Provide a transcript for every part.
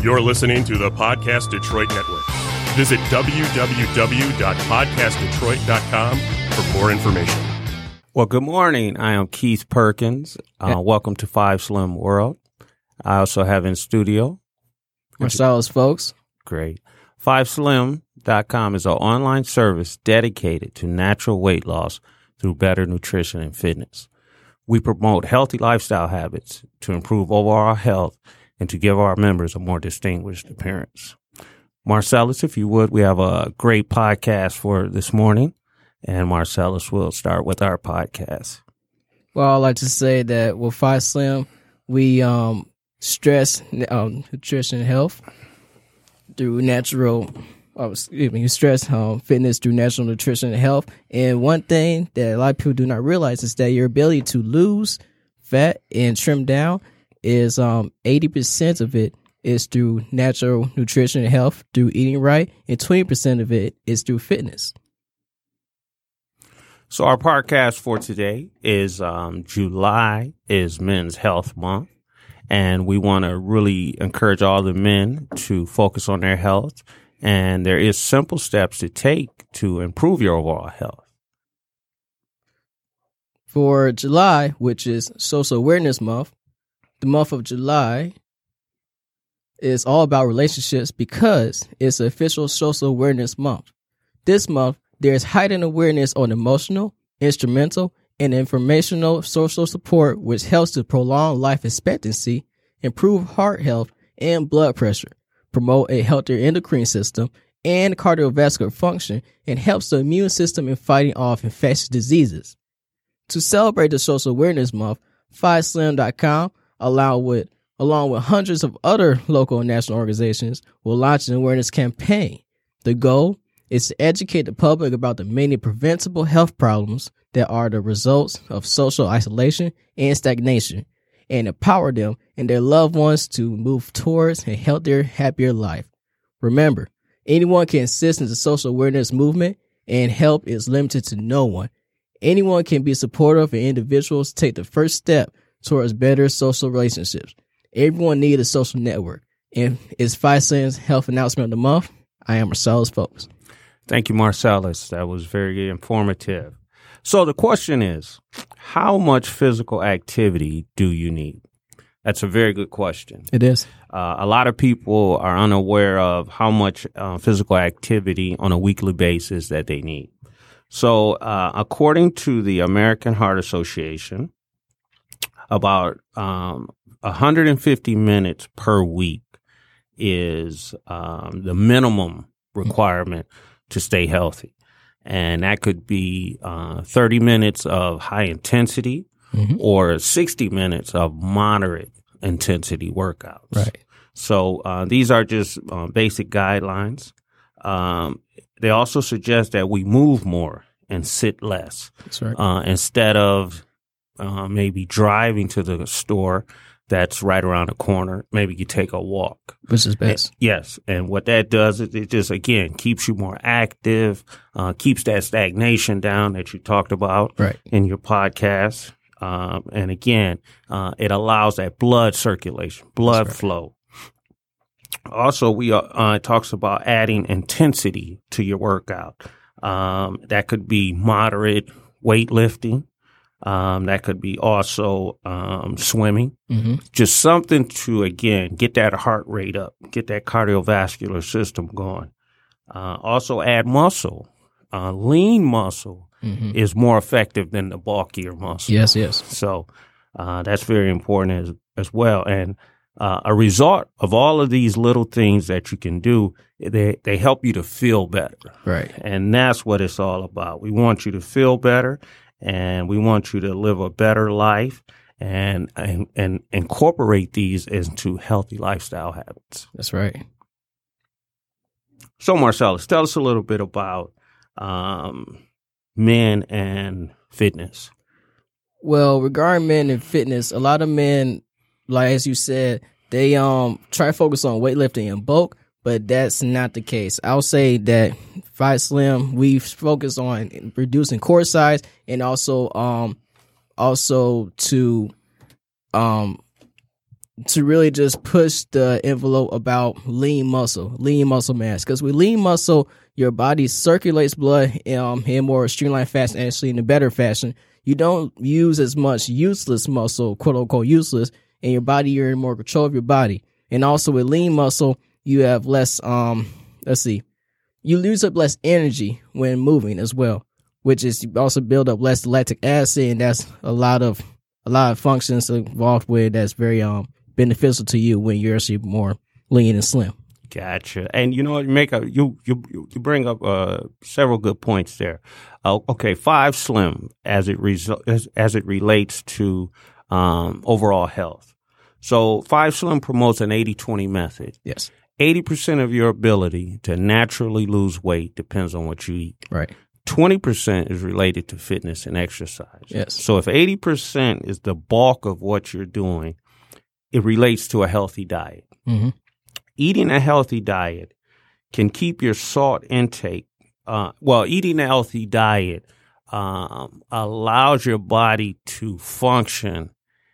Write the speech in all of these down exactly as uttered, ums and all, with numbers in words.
You're listening to the Podcast Detroit Network. Visit w w w dot podcast detroit dot com for more information. Well, good morning. I am Keith Perkins. Uh, welcome to Five Slim World. I also have in studio Marcellus, folks. Great. five slim dot com is an online service dedicated to natural weight loss through better nutrition and fitness. We promote healthy lifestyle habits to improve overall health and to give our members a more distinguished appearance. Marcellus, if you would, we have a great podcast for this morning, and Marcellus will start with our podcast. Well, I'd like to say that with Five Slim, we um, stress um, nutrition and health through natural, oh, excuse me, stress um, fitness through natural nutrition and health. And one thing that a lot of people do not realize is that your ability to lose fat and trim down is um eighty percent of it is through natural nutrition and health through eating right, and twenty percent of it is through fitness. So our podcast for today is um, July is Men's Health Month, and we want to really encourage all the men to focus on their health, and there is simple steps to take to improve your overall health. For July, which is Social Awareness Month, the month of July is all about relationships because it's an official social awareness month. This month, there's heightened awareness on emotional, instrumental, and informational social support, which helps to prolong life expectancy, improve heart health and blood pressure, promote a healthier endocrine system and cardiovascular function, and helps the immune system in fighting off infectious diseases. To celebrate the Social Awareness Month, five slim dot com along with along with hundreds of other local and national organizations will launch an awareness campaign. The goal is to educate the public about the many preventable health problems that are the results of social isolation and stagnation, and empower them and their loved ones to move towards a healthier, happier life. Remember, anyone can assist in the social awareness movement, and help is limited to no one. Anyone can be supportive, and individuals take the first step towards better social relationships. Everyone needs a social network. And it's Five Slim's Health Announcement of the Month. I am Marcellus, folks. Thank you, Marcellus. That was very informative. So the question is, how much physical activity do you need? That's a very good question. It is. Uh, a lot of people are unaware of how much uh, physical activity on a weekly basis that they need. So uh, according to the American Heart Association, about um, one hundred fifty minutes per week is um, the minimum requirement to stay healthy. And that could be uh, thirty minutes of high intensity mm-hmm. or sixty minutes of moderate intensity workouts. Right. So uh, these are just uh, basic guidelines. Um, they also suggest that we move more and sit less. That's right. Uh, instead of uh, maybe driving to the store that's right around the corner, maybe you take a walk. Which is best. And, yes. And what that does is it just, again, keeps you more active, uh, keeps that stagnation down that you talked about right. in your podcast. Um, and again, uh, it allows that blood circulation, blood right. flow. Also, we uh, uh, it talks about adding intensity to your workout. Um, that could be moderate weightlifting. Um, that could be also um, swimming. Mm-hmm. Just something to, again, get that heart rate up, get that cardiovascular system going. Uh, also add muscle. Uh, lean muscle mm-hmm. is more effective than the bulkier muscle. Yes, yes. So uh, that's very important as, as well. And uh, a result of all of these little things that you can do, they, they help you to feel better. Right. And that's what it's all about. We want you to feel better. And we want you to live a better life and, and and incorporate these into healthy lifestyle habits. That's right. So, Marcellus, tell us a little bit about um, men and fitness. Well, regarding men and fitness, a lot of men, like as you said, they um try to focus on weightlifting and bulk, but that's not the case. I'll say that Five Slim, we focus on reducing core size and also um also to um to really just push the envelope about lean muscle, lean muscle mass. Because with lean muscle, your body circulates blood um, in more streamlined fashion, actually in a better fashion. You don't use as much useless muscle, quote unquote useless, in your body. You're in more control of your body. And also with lean muscle, you have less, um, let's see, you lose up less energy when moving as well, which is you also build up less lactic acid, and that's a lot of a lot of functions involved with that's very um beneficial to you when you're actually more lean and slim. Gotcha. And you know what, you make a you you you bring up uh, several good points there. Uh, okay, Five Slim as it resu- as, as it relates to um, overall health. So Five Slim promotes an eighty twenty method. Yes. eighty percent of your ability to naturally lose weight depends on what you eat. Right. twenty percent is related to fitness and exercise. Yes. So if eighty percent is the bulk of what you're doing, it relates to a healthy diet. Mm-hmm. Eating a healthy diet can keep your salt intake. Uh, well, eating a healthy diet um, allows your body to function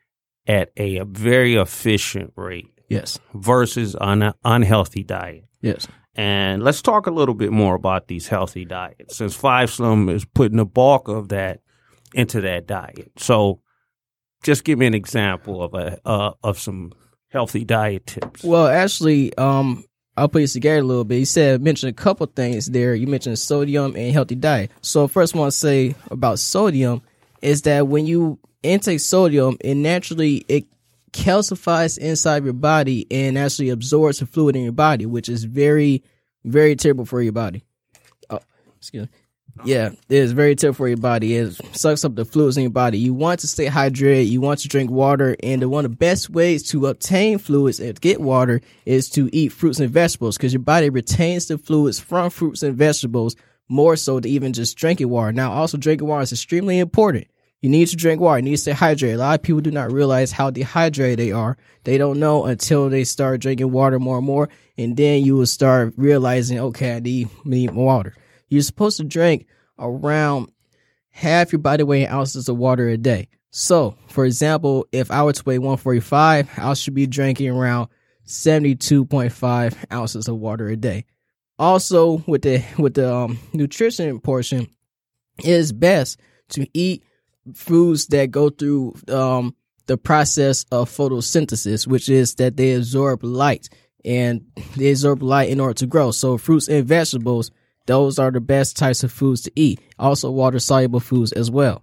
at a, a very efficient rate. Yes. Versus an unhealthy diet. Yes. And let's talk a little bit more about these healthy diets, since Five Slim is putting the bulk of that into that diet. So just give me an example of a uh, of some healthy diet tips. Well, actually, um, I'll put this together a little bit. You said, mentioned a couple things there. You mentioned sodium and healthy diet. So first I want to say about sodium is that when you intake sodium, it naturally, it calcifies inside your body and actually absorbs the fluid in your body, which is very, very terrible for your body. Oh, excuse me. Yeah, it is very terrible for your body. It sucks up the fluids in your body. You want to stay hydrated. You want to drink water. And the, one of the best ways to obtain fluids and get water is to eat fruits and vegetables, because your body retains the fluids from fruits and vegetables more so than even just drinking water. Now, also drinking water is extremely important. You need to drink water. You need to stay hydrated. A lot of people do not realize how dehydrated they are. They don't know until they start drinking water more and more. And then you will start realizing, okay, I need, need more water. You're supposed to drink around half your body weight in ounces of water a day. So, for example, if I were to weigh one forty-five, I should be drinking around seventy-two point five ounces of water a day. Also, with the with the um, nutrition portion, it is best to eat foods that go through um, the process of photosynthesis, which is that they absorb light, and they absorb light in order to grow. So fruits and vegetables, those are the best types of foods to eat. Also water-soluble foods as well.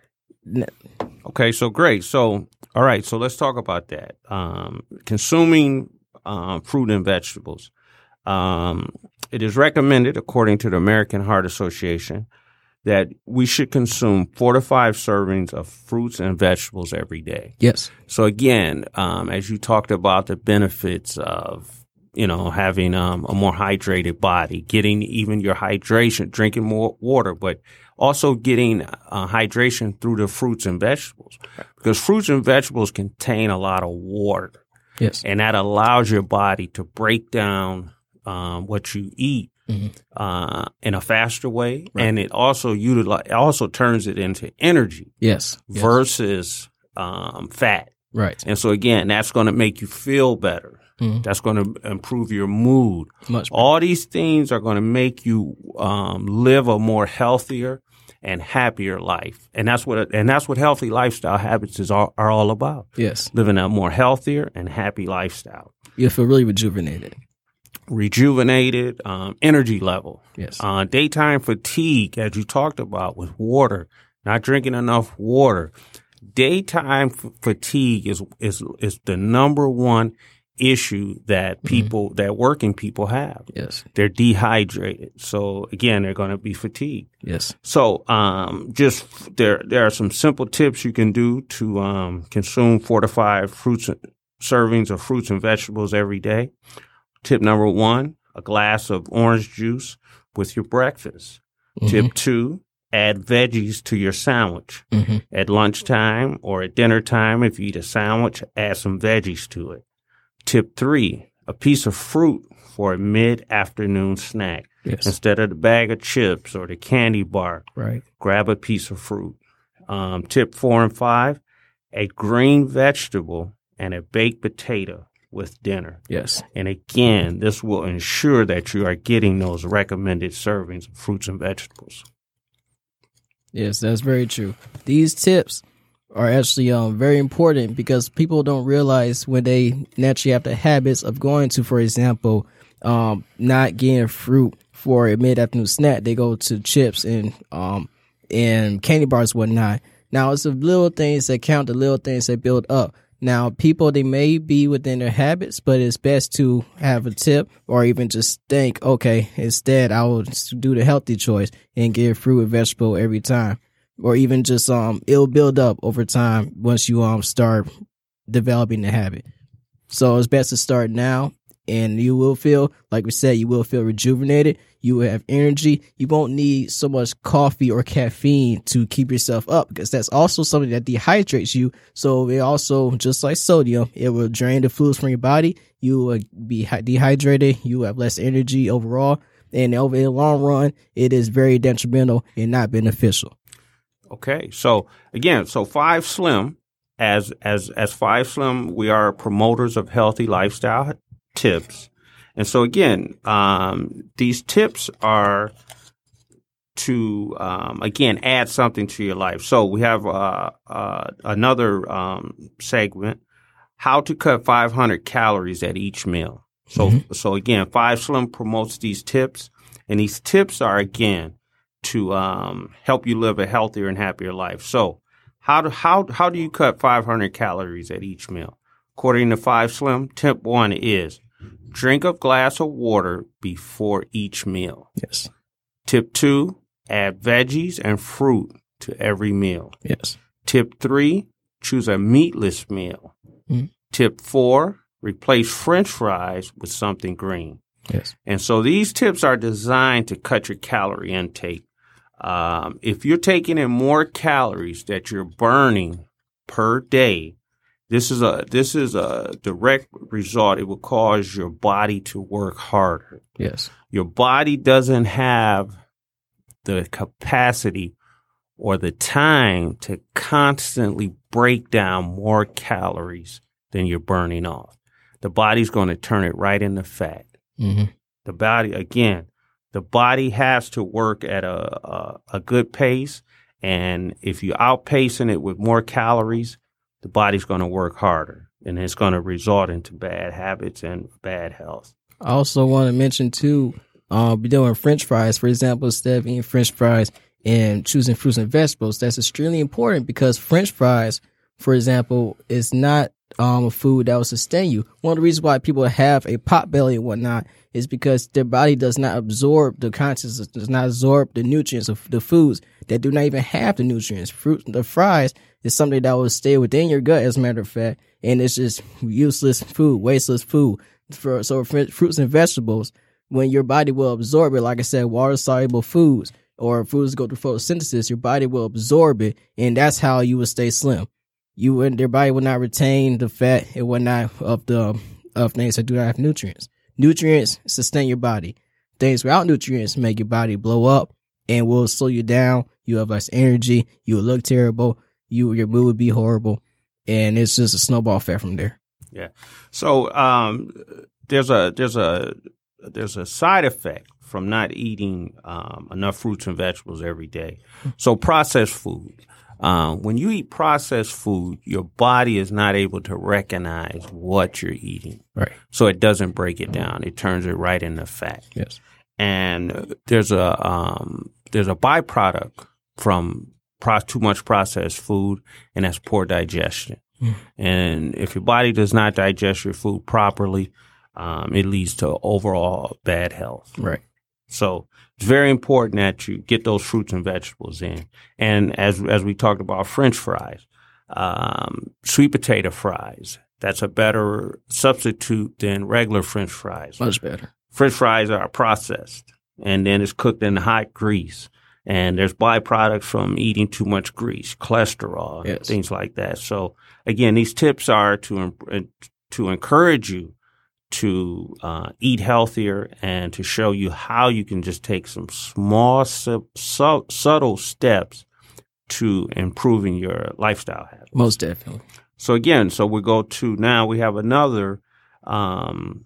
Okay, so great. So, all right, so let's talk about that. Um, consuming uh, fruit and vegetables. Um, it is recommended, according to the American Heart Association, that we should consume four to five servings of fruits and vegetables every day. Yes. So again, um, as you talked about the benefits of, you know, having um, a more hydrated body, getting even your hydration, drinking more water, but also getting uh, hydration through the fruits and vegetables, because fruits and vegetables contain a lot of water. Yes. And that allows your body to break down um, what you eat. Mm-hmm. Uh, in a faster way, right. And it also utilize, it also turns it into energy. Yes, versus um, fat. Right. And so again, that's going to make you feel better. Mm-hmm. That's going to improve your mood. Much better. All these things are going to make you um, live a more healthier and happier life, and that's what and that's what healthy lifestyle habits is all, are all about. Yes, living a more healthier and happy lifestyle. You feel really rejuvenated. Rejuvenated, um, energy level. Yes. Uh, daytime fatigue, as you talked about with water, not drinking enough water. Daytime f- fatigue is, is, is the number one issue that people, mm-hmm. that working people have. Yes. They're dehydrated. So again, they're going to be fatigued. Yes. So, um, just there, there are some simple tips you can do to, um, consume four to five fruits, servings of fruits and vegetables every day. Tip number one, a glass of orange juice with your breakfast. Mm-hmm. Tip two, add veggies to your sandwich. Mm-hmm. At lunchtime or at dinner time, if you eat a sandwich, add some veggies to it. Tip three, a piece of fruit for a mid-afternoon snack. Yes. Instead of the bag of chips or the candy bar, right. grab a piece of fruit. Um, tip four and five, a green vegetable and a baked potato with dinner. Yes. And again, this will ensure that you are getting those recommended servings of fruits and vegetables. Yes, that's very true. These tips are actually um, very important because people don't realize when they naturally have the habits of going to, for example, um, not getting fruit for a mid-afternoon snack. They go to chips and um, and candy bars and whatnot. Now, it's the little things that count, the little things that build up. Now, people, they may be within their habits, but it's best to have a tip or even just think, okay, instead I will do the healthy choice and get fruit and vegetable every time. Or even just, um, it'll build up over time once you um start developing the habit. So it's best to start now, and you will feel, like we said, you will feel rejuvenated. You will have energy. You won't need so much coffee or caffeine to keep yourself up, because that's also something that dehydrates you. So it also, just like sodium, it will drain the fluids from your body. You will be dehydrated. You will have less energy overall. And over the long run, it is very detrimental and not beneficial. Okay. So again, so Five Slim, as, as, as Five Slim, we are promoters of healthy lifestyle tips. And so again, um, these tips are to, um, again, add something to your life. So we have uh, uh, another um, segment, how to cut five hundred calories at each meal. So, mm-hmm. so again, Five Slim promotes these tips, and these tips are, again, to um, help you live a healthier and happier life. So how do, how, how do you cut five hundred calories at each meal? According to Five Slim, tip one is drink a glass of water before each meal. Yes. Tip two, add veggies and fruit to every meal. Yes. Tip three, choose a meatless meal. Mm-hmm. Tip four, replace French fries with something green. Yes. And so these tips are designed to cut your calorie intake. Um, if you're taking in more calories that you're burning per day, This is a this is a direct result. It will cause your body to work harder. Yes. Your body doesn't have the capacity or the time to constantly break down more calories than you're burning off. The body's going to turn it right into fat. Mm-hmm. The body, again, the body has to work at a, a, a good pace. And if you're outpacing it with more calories, the body's going to work harder, and it's going to result into bad habits and bad health. I also want to mention, too, uh, be doing French fries, for example, instead of eating French fries and choosing fruits and vegetables. That's extremely important because French fries, for example, is not um, a food that will sustain you. One of the reasons why people have a pot belly and whatnot is because their body does not absorb the contents, does not absorb the nutrients of the foods that do not even have the nutrients. Fruit, the fries is something that will stay within your gut, as a matter of fact, and it's just useless food, wasteless food. For, so for fruits and vegetables, when your body will absorb it, like I said, water-soluble foods or foods go through photosynthesis, your body will absorb it, and that's how you will stay slim. You would, your body will not retain the fat. It will not of the of things that do not have nutrients. Nutrients sustain your body. Things without nutrients make your body blow up and will slow you down. You have less energy. You will look terrible. You your mood would be horrible, and it's just a snowball effect from there. Yeah. So um, there's a there's a there's a side effect from not eating um, enough fruits and vegetables every day. So processed food. Um, when you eat processed food, your body is not able to recognize what you're eating. Right. So it doesn't break it down. It turns it right into fat. Yes. And there's a um, there's a byproduct from pro- too much processed food, and that's poor digestion. Mm. And if your body does not digest your food properly, um, it leads to overall bad health. Right. So it's very important that you get those fruits and vegetables in. And as as we talked about French fries, um, sweet potato fries, that's a better substitute than regular French fries. Much better. French fries are processed, and then it's cooked in hot grease. And there's byproducts from eating too much grease, cholesterol, yes. things like that. So again, these tips are to to encourage you to uh, eat healthier and to show you how you can just take some small, su- su- subtle steps to improving your lifestyle habits. Most definitely. So again, so we go to now we have another um,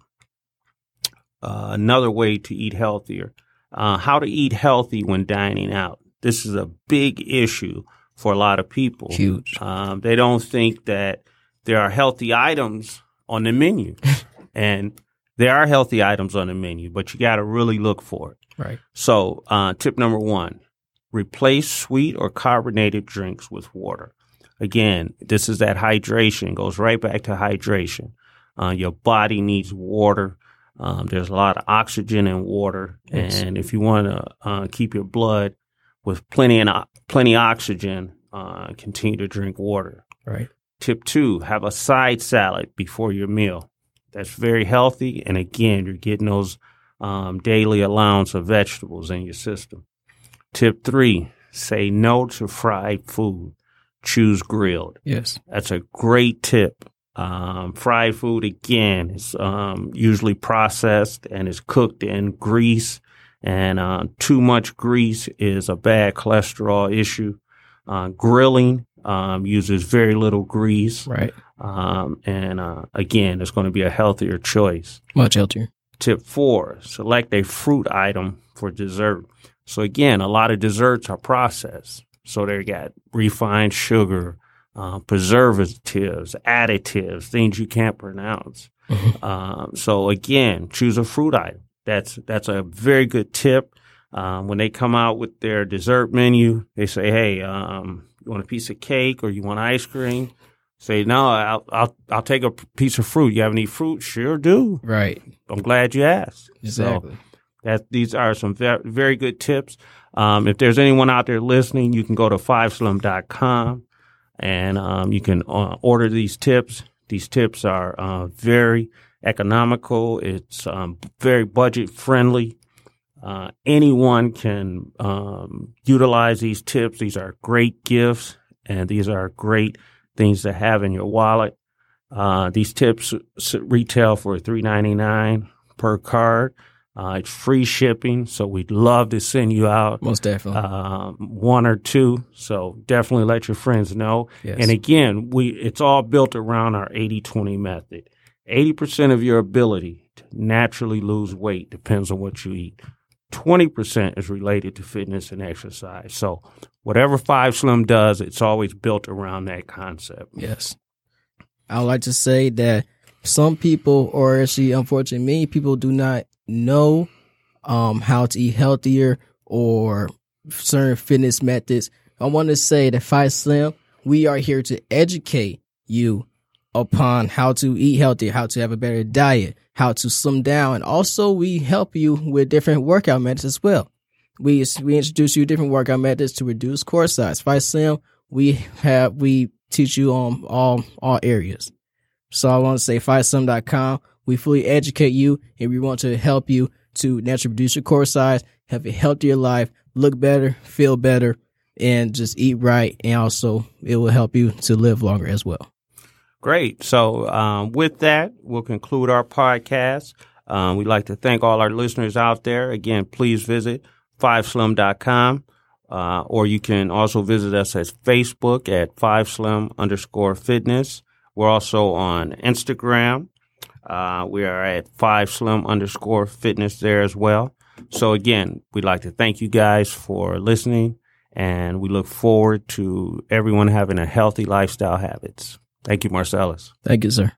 uh, another way to eat healthier. Uh, how to eat healthy when dining out. This is a big issue for a lot of people. Huge. Um, they don't think that there are healthy items on the menu. And there are healthy items on the menu, but you got to really look for it. Right. So uh, tip number one, replace sweet or carbonated drinks with water. Again, this is that hydration. Goes right back to hydration. Uh, your body needs water. Um, there's a lot of oxygen in water. Yes. And if you want to uh, keep your blood with plenty and plenty oxygen, uh, continue to drink water. Right. Tip two, have a side salad before your meal. That's very healthy. And again, you're getting those um, daily allowance of vegetables in your system. Tip three, say no to fried food. Choose grilled. Yes. That's a great tip. Um, fried food, again, is um, usually processed and is cooked in grease. And uh, too much grease is a bad cholesterol issue. Uh, grilling um, uses very little grease. Right. Um, and uh, again, it's going to be a healthier choice. Much healthier. Tip four, select a fruit item for dessert. So again, a lot of desserts are processed. So they got refined sugar, uh, preservatives, additives, things you can't pronounce. Mm-hmm. Um, so again, choose a fruit item. That's that's a very good tip. Um, when they come out with their dessert menu, they say, "Hey, um, you want a piece of cake or you want ice cream?" Say, "No, I'll I'll I'll take a piece of fruit. You have any fruit?" Sure do. Right. I'm glad you asked. Exactly. So that these are some very, very good tips. Um, if there's anyone out there listening, you can go to five slim dot com and um, you can uh, order these tips. These tips are uh, very economical. It's um, very budget friendly. Uh, anyone can um, utilize these tips. These are great gifts, and these are great things to have in your wallet. Uh, these tips retail for three ninety-nine per card. Uh, it's free shipping, so we'd love to send you out. Most definitely. Um, one or two. So definitely let your friends know. Yes. And again, we it's all built around our eighty twenty method. eighty percent of your ability to naturally lose weight depends on what you eat. twenty percent is related to fitness and exercise. So whatever Five Slim does, it's always built around that concept. Yes. I would like to say that some people, or actually, unfortunately, many people do not know um, how to eat healthier or certain fitness methods. I want to say that Five Slim, we are here to educate you upon how to eat healthier, how to have a better diet, how to slim down, and also we help you with different workout methods as well. We we introduce you different workout methods to reduce core size. Five Slim, we have we teach you on all all areas. So I want to say five slim dot com. We fully educate you, and we want to help you to naturally reduce your core size, have a healthier life, look better, feel better, and just eat right. And also, it will help you to live longer as well. Great. So um, with that, we'll conclude our podcast. Um, we'd like to thank all our listeners out there. Again, please visit five slim dot com, uh, or you can also visit us at Facebook at five slim underscore fitness. We're also on Instagram. Uh, we are at five slim underscore fitness there as well. So again, we'd like to thank you guys for listening, and we look forward to everyone having a healthy lifestyle habits. Thank you, Marcellus. Thank you, sir.